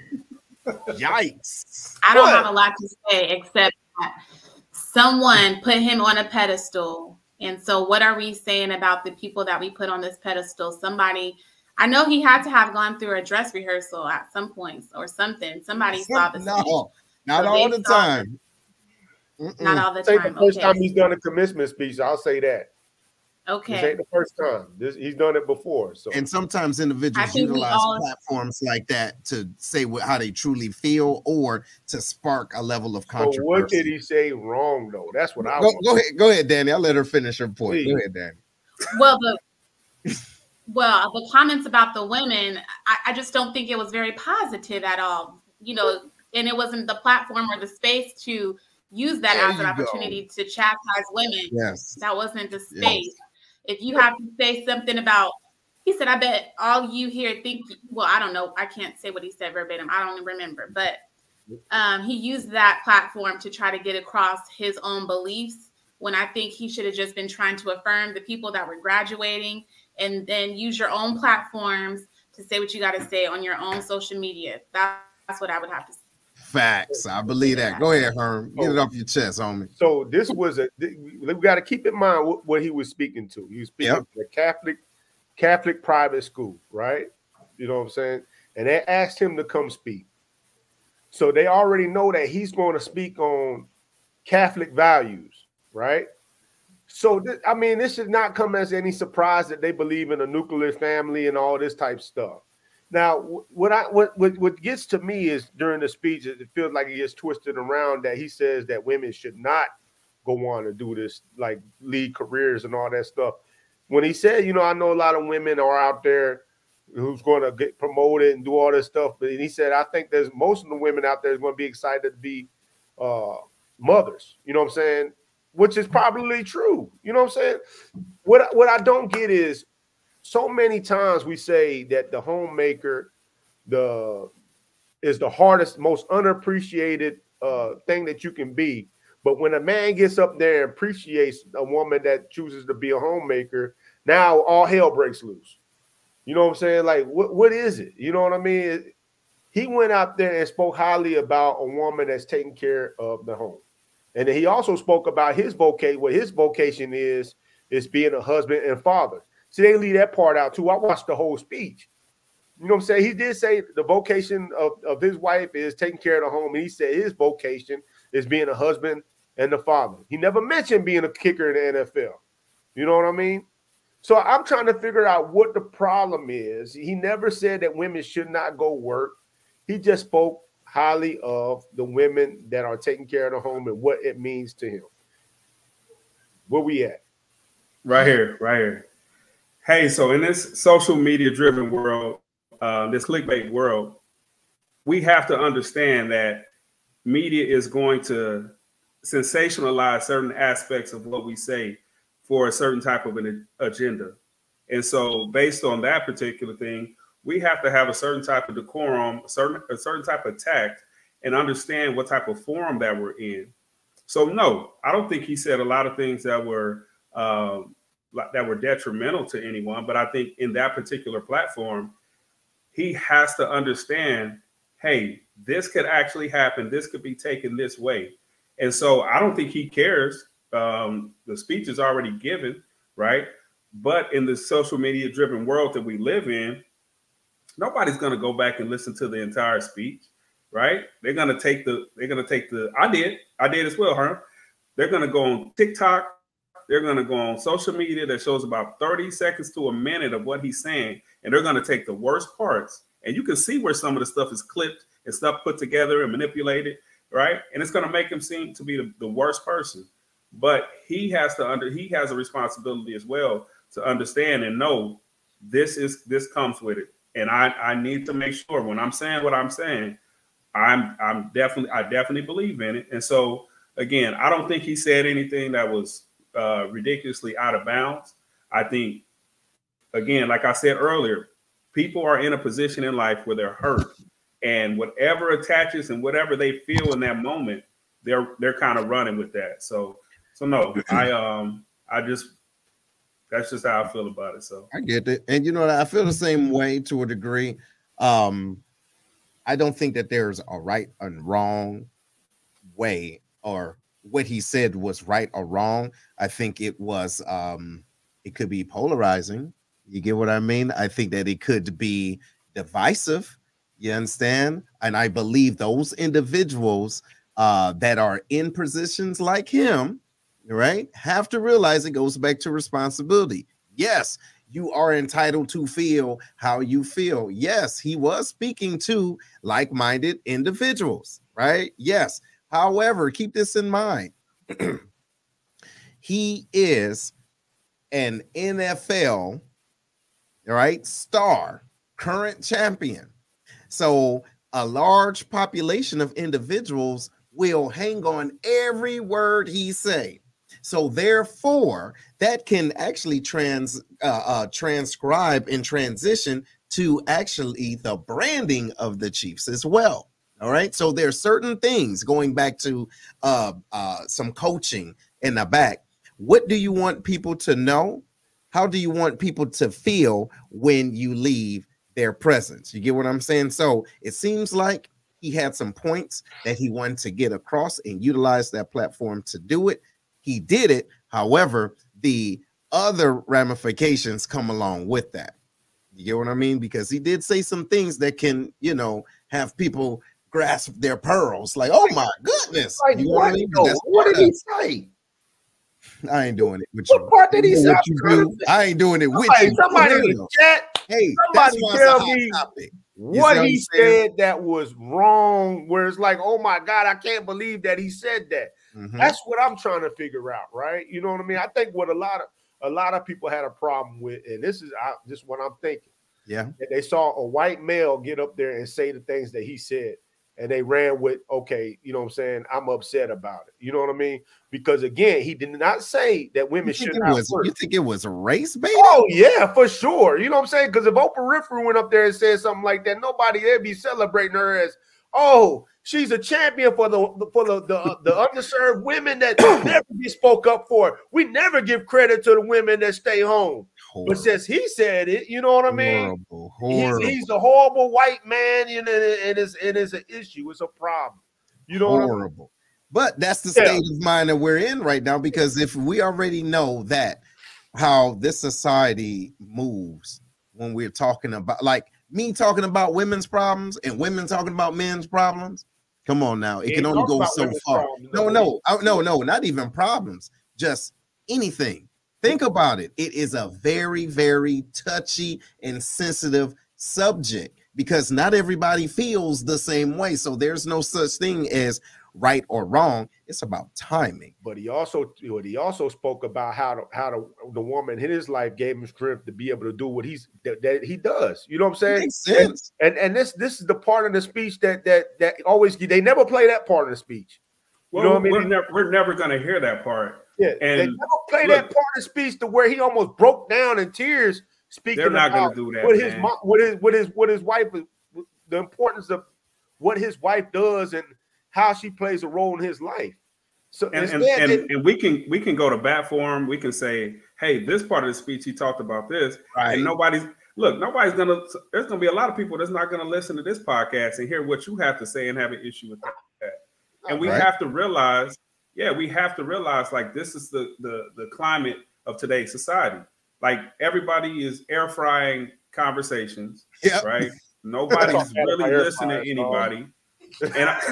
yikes! I don't what? have a lot to say except that someone put him on a pedestal, and so what are we saying about the people that we put on this pedestal? Somebody. I know he had to have gone through a dress rehearsal at some points or something. Somebody saw the no, speech. not so all the time. The, not all the this time. The first okay. time he's done a commencement speech, I'll say that. Okay. This ain't the first time. This he's done it before. So and sometimes individuals utilize all... platforms like that to say what, how they truly feel or to spark a level of controversy. So what did he say wrong though? That's what I go, want. Go ahead, go ahead, Danny. I'll let her finish her point. Please. Go ahead, Danny. Well, the well, the comments about the women, I, I just don't think it was very positive at all. You know, and it wasn't the platform or the space to use that there as an opportunity go. to chastise women. Yes. That wasn't the space. Yes. If you have to say something about, he said, I bet all you here think, well, I don't know. I can't say what he said verbatim. I don't remember. But um, he used that platform to try to get across his own beliefs when I think he should have just been trying to affirm the people that were graduating and then use your own platforms to say what you got to say on your own social media. That's what I would have to say. Facts. I believe that. Go ahead, Herm. Get it off your chest, homie. So this was a we got to keep in mind what, what he was speaking to. He was speaking yep. to a Catholic Catholic private school, right? You know what I'm saying? And they asked him to come speak. So they already know that he's going to speak on Catholic values, right? So th- I mean, this should not come as any surprise that they believe in a nuclear family and all this type of stuff. Now, what I what, what what gets to me is during the speech, it feels like he gets twisted around that he says that women should not go on to do this, like lead careers and all that stuff. When he said, you know, I know a lot of women are out there who's going to get promoted and do all this stuff, but he said, I think there's most of the women out there is going to be excited to be uh, mothers. You know what I'm saying? Which is probably true. You know what I'm saying? What what I don't get is, so many times we say that the homemaker the is the hardest, most unappreciated uh, thing that you can be. But when a man gets up there and appreciates a woman that chooses to be a homemaker, now all hell breaks loose. You know what I'm saying? Like, what, what is it? You know what I mean? He went out there and spoke highly about a woman that's taking care of the home. And then he also spoke about his vocation, what his vocation is, is being a husband and father. See, they leave that part out too. I watched the whole speech. You know what I'm saying? He did say the vocation of, of his wife is taking care of the home. And he said his vocation is being a husband and the father. He never mentioned being a kicker in the N F L. You know what I mean? So I'm trying to figure out what the problem is. He never said that women should not go work. He just spoke highly of the women that are taking care of the home and what it means to him. Where we at? Right here, right here. Hey, so in this social media driven world, uh, this clickbait world, we have to understand that media is going to sensationalize certain aspects of what we say for a certain type of an agenda. And so based on that particular thing, we have to have a certain type of decorum, a certain, a certain type of tact, and understand what type of forum that we're in. So no, I don't think he said a lot of things that were um, that were detrimental to anyone. But I think in that particular platform, he has to understand, hey, this could actually happen. This could be taken this way. And so I don't think he cares. Um, the speech is already given, right? But in the social media driven world that we live in, nobody's going to go back and listen to the entire speech, right? They're going to take the, they're going to take the, I did, I did as well, huh? They're going to go on TikTok. They're going to go on social media that shows about thirty seconds to a minute of what he's saying. And they're going to take the worst parts. And you can see where some of the stuff is clipped and stuff put together and manipulated, right? And it's going to make him seem to be the, the worst person. But he has to under, he has a responsibility as well to understand and know this is, this comes with it. And I, I need to make sure when I'm saying what I'm saying, I'm I'm definitely I definitely believe in it. And so again, I don't think he said anything that was uh, ridiculously out of bounds. I think, again, like I said earlier, people are in a position in life where they're hurt, and whatever attaches and whatever they feel in that moment, they're they're kind of running with that. So so no, I um I just that's just how I feel about it. So I get it, and you know I feel the same way to a degree. Um, I don't think that there's a right and wrong way, or what he said was right or wrong. I think it was um, it could be polarizing. You get what I mean? I think that it could be divisive. You understand? And I believe those individuals uh, that are in positions like him, right, have to realize it goes back to responsibility. Yes, you are entitled to feel how you feel. Yes, he was speaking to like-minded individuals, right? Yes. However, keep this in mind. He is an N F L, right, star, current champion. So a large population of individuals will hang on every word he say. So therefore, that can actually trans uh, uh, transcribe and transition to actually the branding of the Chiefs as well. All right. So there are certain things going back to uh, uh, some coaching in the back. What do you want people to know? How do you want people to feel when you leave their presence? You get what I'm saying? So it seems like he had some points that he wanted to get across and utilize that platform to do it. He did it. However, the other ramifications come along with that. You get what I mean? Because he did say some things that can, you know, have people grasp their pearls. Like, oh my goodness. Like, you know what, what I mean? no, what did he say? I ain't doing it with what you. Part did he say? You do. I ain't doing it somebody, with you. Somebody in the chat. Hey, somebody tell me topic. what he said that was wrong. Where it's like, oh my God, I can't believe that he said that. Mm-hmm. That's what I'm trying to figure out, right? You know what I mean? I think what a lot of a lot of people had a problem with, and this is I, just what I'm thinking. Yeah, that they saw a white male get up there and say the things that he said, and they ran with, okay, you know what I'm saying? I'm upset about it. You know what I mean? Because again, he did not say that women should not was, work. You think it was a race bait? Oh yeah, for sure. You know what I'm saying? Because if Oprah Winfrey went up there and said something like that, nobody would be celebrating her as, oh, she's a champion for the for the the, the underserved women that never get spoke up for. We never give credit to the women that stay home. Horrible. But since he said it, you know what I mean? Horrible, horrible. He's, he's a horrible white man, and it is it is an issue. It's a problem. You know horrible. What I mean? But that's the yeah. state of mind that we're in right now, because if we already know that how this society moves when we're talking about, like me talking about women's problems and women talking about men's problems. Come on now. It he can only go so far. Problems, no, no, no, no, no, not even problems. Just anything. Think about it. It is a very, very touchy and sensitive subject because not everybody feels the same way. So there's no such thing as right or wrong. It's about timing. But he also, but he also spoke about how to, how to, the woman in his life gave him strength to be able to do what he's that, that he does. You know what I'm saying? Makes sense. And, and and this this is the part of the speech that that that always they never play that part of the speech. You well, know what I mean? We're never, we're never going to hear that part. Yeah, and they never play look, that part of the speech to where he almost broke down in tears. Speaking, they're not going to do that. What man. his mom, what his what his what his wife, the importance of what his wife does and how she plays a role in his life. So and, and, and, it, and we can we can go to bat for him. We can say, hey, this part of the speech he talked about this, right. And nobody's look, nobody's gonna there's gonna be a lot of people that's not gonna listen to this podcast and hear what you have to say and have an issue with that. And we right. have to realize, yeah, we have to realize like this is the the the climate of today's society. Like everybody is air frying conversations, yep. right? Nobody's really listening to anybody. And I,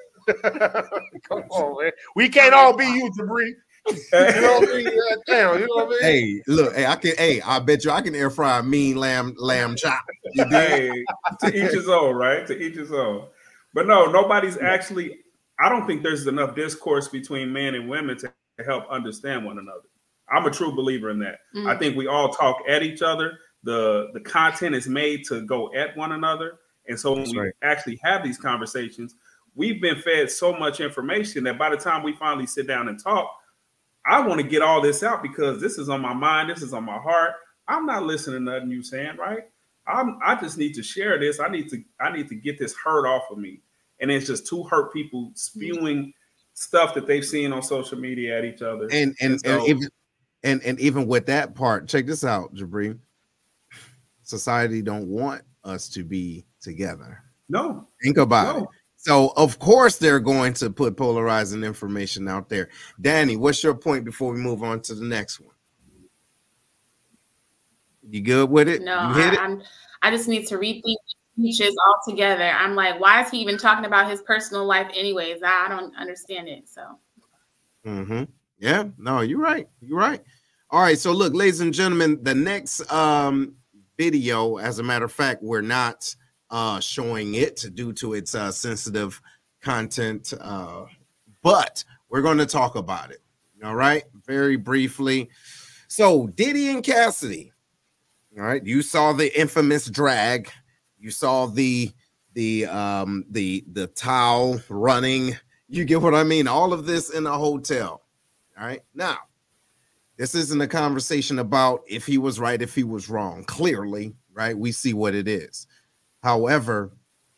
come on, man. We can't all be you, Jabri. You know what I mean? Damn, you know what I mean? Hey, look, hey, I can hey, I bet you I can air fry a mean lamb lamb chop. You hey, to each his own, right? To each his own. But no, nobody's actually, I don't think there's enough discourse between men and women to help understand one another. I'm a true believer in that. Mm-hmm. I think we all talk at each other, the the content is made to go at one another. And so when That's we right. actually have these conversations, we've been fed so much information that by the time we finally sit down and talk, I want to get all this out because this is on my mind. This is on my heart. I'm not listening to nothing you saying, right? I'm, I just need to share this. I need to, I need to get this hurt off of me. And it's just two hurt people spewing stuff that they've seen on social media at each other. And and and, so, and even and, and even with that part, check this out, Jabri. Society don't want us to be together. No. Think about no. it. So of course they're going to put polarizing information out there. Danny, what's your point before we move on to the next one? You good with it? No, you hit I, it? I'm. I just need to rethink speeches altogether. I'm like, why is he even talking about his personal life, anyways? I, I don't understand it. So. Mm-hmm. Yeah. No, you're right. You're right. All right. So look, ladies and gentlemen, the next um, video, as a matter of fact, we're not uh, showing it due to its uh, sensitive content, uh, but we're going to talk about it. All right. Very briefly. So Diddy and Cassidy. All right. You saw the infamous drag. You saw the the um the the towel running. You get what I mean? All of this in a hotel. All right. Now, this isn't a conversation about if he was right, if he was wrong. Clearly, right? We see what it is. However,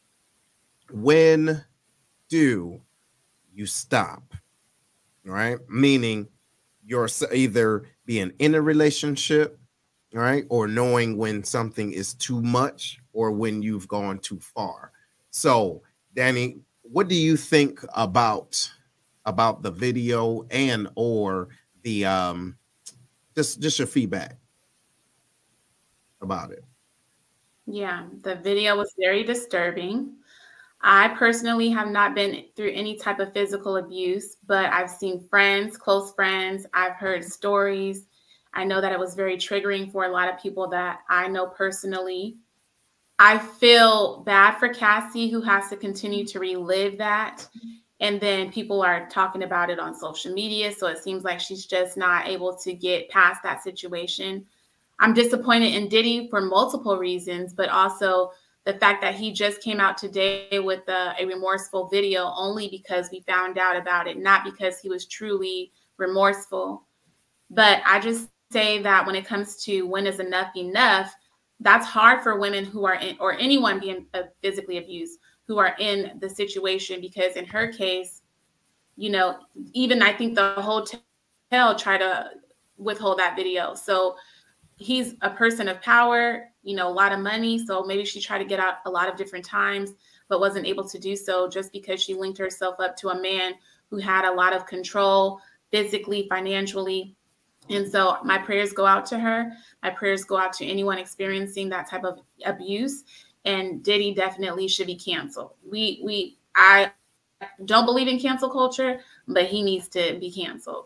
when do you stop? All right. Meaning you're either being in a relationship, all right, or knowing when something is too much or when you've gone too far. So, Danny, what do you think about about the video and or the um just just your feedback about it? Yeah, the video was very disturbing. I personally have not been through any type of physical abuse, but I've seen friends, close friends. I've heard stories. I know that it was very triggering for a lot of people that I know personally. I feel bad for Cassie, who has to continue to relive that. And then people are talking about it on social media. So it seems like she's just not able to get past that situation. I'm disappointed in Diddy for multiple reasons, but also the fact that he just came out today with a, a remorseful video only because we found out about it, not because he was truly remorseful. But I just say that when it comes to when is enough enough, that's hard for women who are in, or anyone being uh, physically abused, who are in the situation, because in her case, you know, even I think the hotel tried to withhold that video. So he's a person of power, you know, a lot of money. So maybe she tried to get out a lot of different times, but wasn't able to do so just because she linked herself up to a man who had a lot of control physically, financially. And so my prayers go out to her. My prayers go out to anyone experiencing that type of abuse. And Diddy definitely should be canceled. We, we, I don't believe in cancel culture, but he needs to be canceled.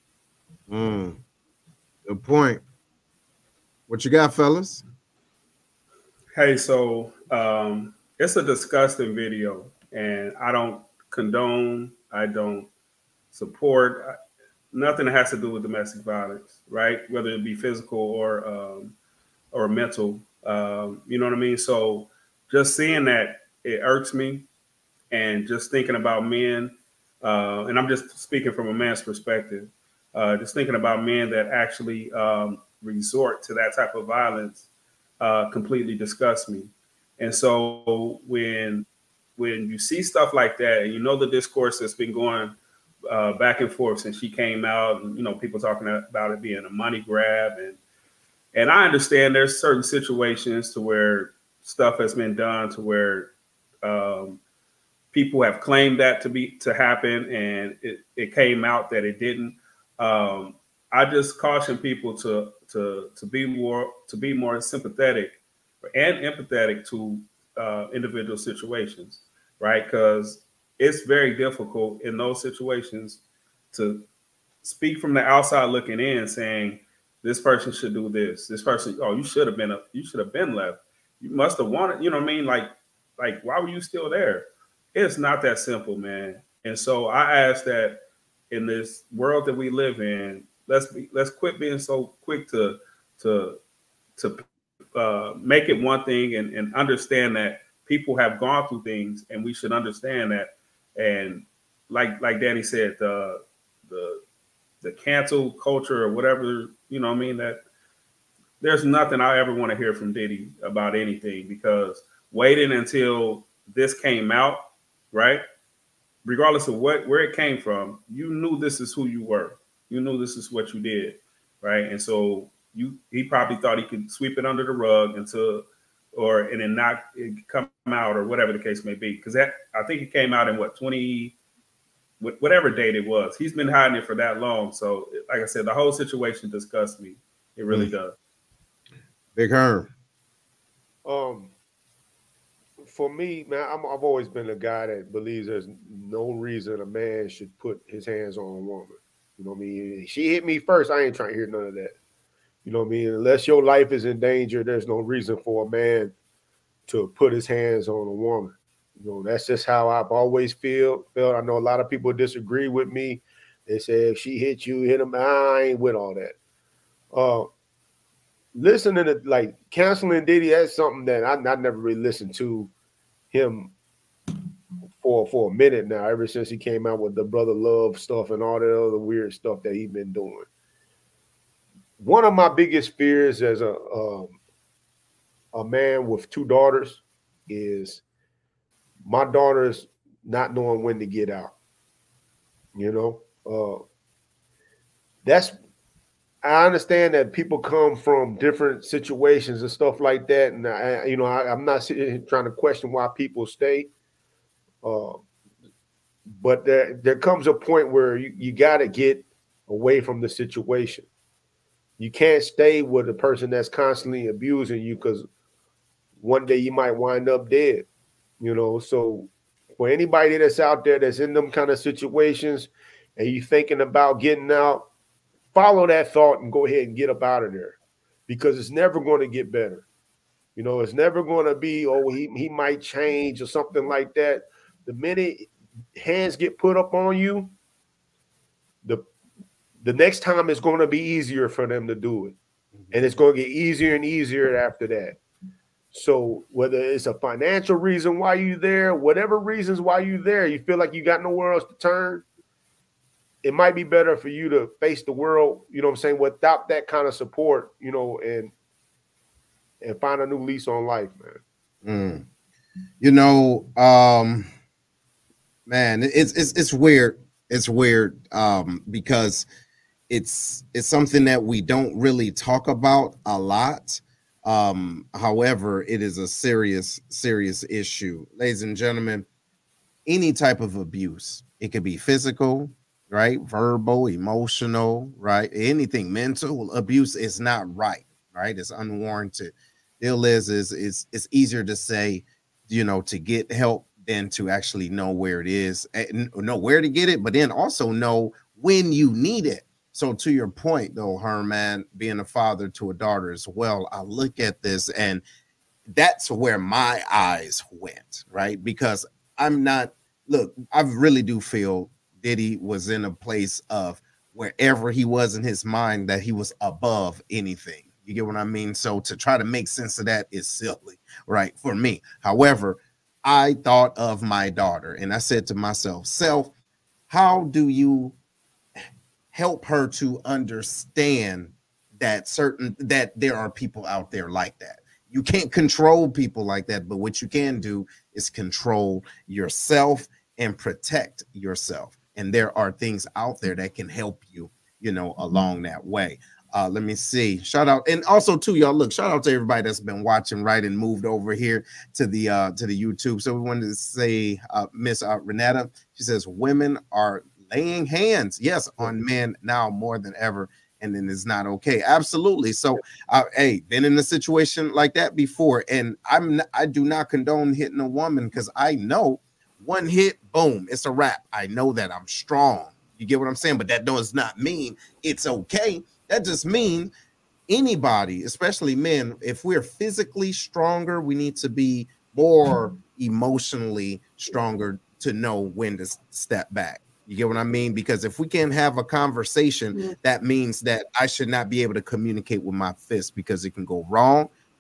Mm, good point. What you got, fellas? Hey, so um, it's a disgusting video, and I don't condone, I don't support. I, Nothing that has to do with domestic violence, right? Whether it be physical or um, or mental, um, you know what I mean? So just seeing that, it irks me. And just thinking about men, uh, and I'm just speaking from a man's perspective, uh, just thinking about men that actually um, resort to that type of violence uh, completely disgusts me. And so when when you see stuff like that, and you know the discourse that's been going Uh, back and forth since she came out, and you know, people talking about it being a money grab, and and I understand there's certain situations to where stuff has been done to where um, people have claimed that to be to happen, and it, it came out that it didn't. Um, I just caution people to to to be more to be more sympathetic and empathetic to uh, individual situations, right? Because it's very difficult in those situations to speak from the outside looking in, saying this person should do this. This person, oh, you should have been a, you should have been left. You must have wanted, you know what I mean? Like, like why were you still there? It's not that simple, man. And so I ask that in this world that we live in, let's be let's quit being so quick to to to uh, make it one thing and, and understand that people have gone through things, and we should understand that. And like like Danny said, the the the cancel culture or whatever, you know what I mean, that there's nothing I ever want to hear from Diddy about anything, because waiting until this came out, right? Regardless of what where it came from, you knew this is who you were. You knew this is what you did, right? And so you he probably thought he could sweep it under the rug until or and then not it come out or whatever the case may be. Because that I think it came out in what twenty whatever date it was. He's been hiding it for that long. So like I said, the whole situation disgusts me. It really mm. does. Big Herm. Um, for me, man, I'm, I've always been a guy that believes there's no reason a man should put his hands on a woman. You know what I mean? She hit me first. I ain't trying to hear none of that. You know what I mean? Unless your life is in danger, there's no reason for a man to put his hands on a woman. You know, that's just how I've always feel, felt. I know a lot of people disagree with me. They say if she hit you, hit him. I ain't with all that. Uh, listening to like canceling Diddy, that's something that I, I never really listened to him for for a minute now. Ever since he came out with the Brother Love stuff and all that other weird stuff that he's been doing. One of my biggest fears as a um, a man with two daughters is my daughters not knowing when to get out. You know, uh, that's, I understand that people come from different situations and stuff like that. And, I, you know, I, I'm not sitting here trying to question why people stay. Uh, but there, there comes a point where you, you got to get away from the situation. You can't stay with a person that's constantly abusing you, because one day you might wind up dead. You know, so for anybody that's out there that's in them kind of situations and you thinking about getting out, follow that thought and go ahead and get up out of there, because it's never going to get better. You know, it's never going to be, oh, he, he might change or something like that. The minute hands get put up on you, the the next time it's going to be easier for them to do it. And it's going to get easier and easier after that. So whether it's a financial reason why you're there, whatever reasons why you're there, you feel like you got nowhere else to turn, it might be better for you to face the world, you know what I'm saying, without that kind of support, you know, and and find a new lease on life, man. Mm. You know, um, man, it's it's it's weird. It's weird um, because it's it's something that we don't really talk about a lot. Um, however, it is a serious, serious issue. Ladies and gentlemen, any type of abuse, it could be physical, right? Verbal, emotional, right? Anything, mental abuse is not right, right? It's unwarranted. Deal is, is, is it's easier to say, you know, to get help than to actually know where it is, and know where to get it, but then also know when you need it. So to your point, though, Herman, being a father to a daughter as well, I look at this and that's where my eyes went, right? Because I'm not, look, I really do feel Diddy was in a place of wherever he was in his mind that he was above anything. You get what I mean? So to try to make sense of that is silly, right? For me. However, I thought of my daughter and I said to myself, self, how do you help her to understand that certain that there are people out there like that? You can't control people like that, but what you can do is control yourself and protect yourself. And there are things out there that can help you, you know, along that way. Uh, let me see. Shout out, and also too, y'all. Look, shout out to everybody that's been watching, right, and moved over here to the uh, to the YouTube. So we wanted to say, uh, Miss uh, Renetta, she says women are laying hands, yes, on men now more than ever, and then it's not okay. Absolutely. So, uh, hey, been in a situation like that before, and I'm not, I do not condone hitting a woman, because I know one hit, boom, it's a wrap. I know that I'm strong. You get what I'm saying? But that does not mean it's okay. That just means anybody, especially men, if we're physically stronger, we need to be more emotionally stronger to know when to step back. You get what I mean? Because if we can't have a conversation, mm-hmm. that means that I should not be able to communicate with my fist, because it can go wrong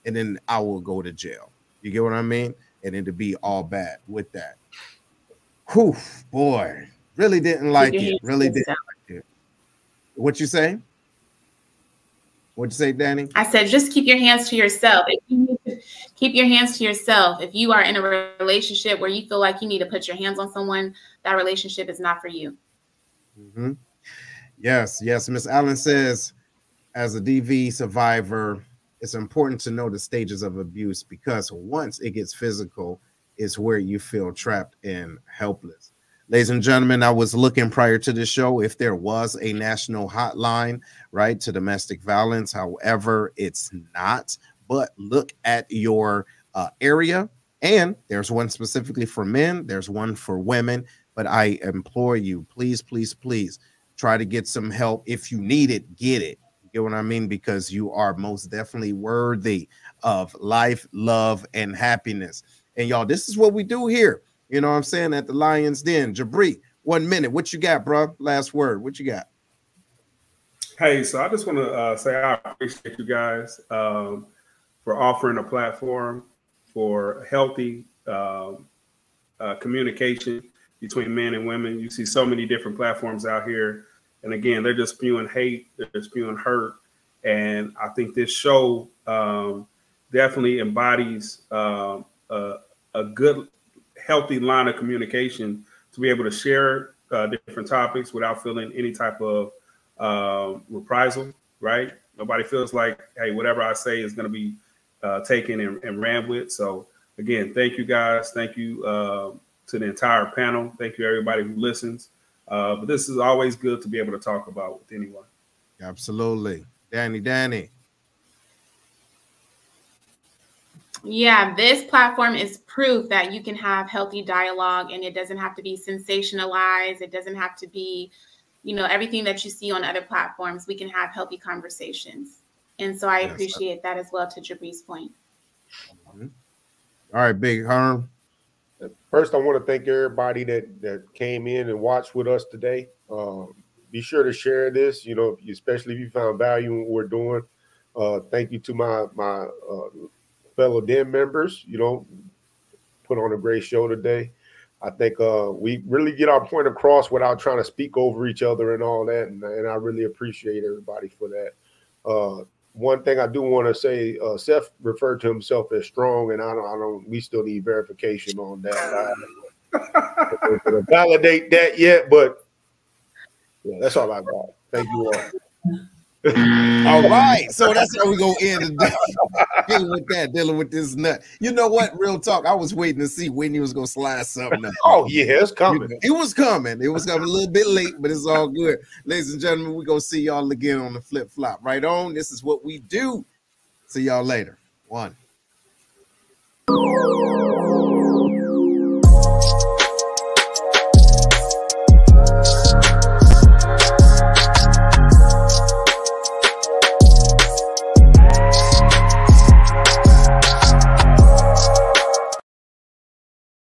and then I will go to jail. You get what I mean? And then to be all bad with that. Whew, boy, really didn't like it. Really didn't like it. What you say? What'd you say, Danny? I said, just keep your hands to yourself. If you need to keep your hands to yourself. If you are in a relationship where you feel like you need to put your hands on someone, that relationship is not for you. Mm-hmm. Yes, yes. Miss Allen says, as a D V survivor, it's important to know the stages of abuse, because once it gets physical, it's where you feel trapped and helpless. Ladies and gentlemen, I was looking prior to the show if there was a national hotline, right, to domestic violence. However, it's not. But look at your uh, area, and there's one specifically for men. There's one for women. But I implore you, please, please, please try to get some help. If you need it, get it. You get what I mean? Because you are most definitely worthy of life, love, and happiness. And y'all, this is what we do here. You know what I'm saying? At the Lion's Den. Jabri, one minute. What you got, bro? Last word. What you got? Hey, so I just want to uh, say I appreciate you guys um, for offering a platform for healthy uh, uh, communication between men and women. You see so many different platforms out here. And again, they're just spewing hate. They're spewing hurt. And I think this show um, definitely embodies uh, a, a good, healthy line of communication to be able to share uh, different topics without feeling any type of uh, reprisal, right? Nobody feels like, hey, whatever I say is going to be uh, taken and, and ran with. So again, thank you guys. Thank you uh, to the entire panel. Thank you everybody who listens. Uh, but this is always good to be able to talk about with anyone. Absolutely. Danny, Danny. Yeah, this platform is proof that you can have healthy dialogue, and it doesn't have to be sensationalized. It doesn't have to be, you know, everything that you see on other platforms. We can have healthy conversations. And so I yes, appreciate sir. that as well, to Jabri's point. Mm-hmm. All right, Big Herm. First, I want to thank everybody that, that came in and watched with us today. Um, be sure to share this, you know, especially if you found value in what we're doing. Uh, thank you to my, my uh, fellow Den members, you know, put on a great show today. I think uh, we really get our point across without trying to speak over each other and all that. And, and I really appreciate everybody for that. Uh, one thing I do want to say, uh, Seth referred to himself as strong, and I don't, I don't, we still need verification on that. I don't validate that yet, but yeah, that's all I got. Thank you all. All right, so that's how we gonna end today. Dealing with that, dealing with this nut. You know what? Real talk. I was waiting to see when he was gonna slide something up. Oh yeah, it's coming. It was coming. It was coming a little bit late, but it's all good. Ladies and gentlemen, we gonna see y'all again on the flip flop. Right on. This is what we do. See y'all later. One.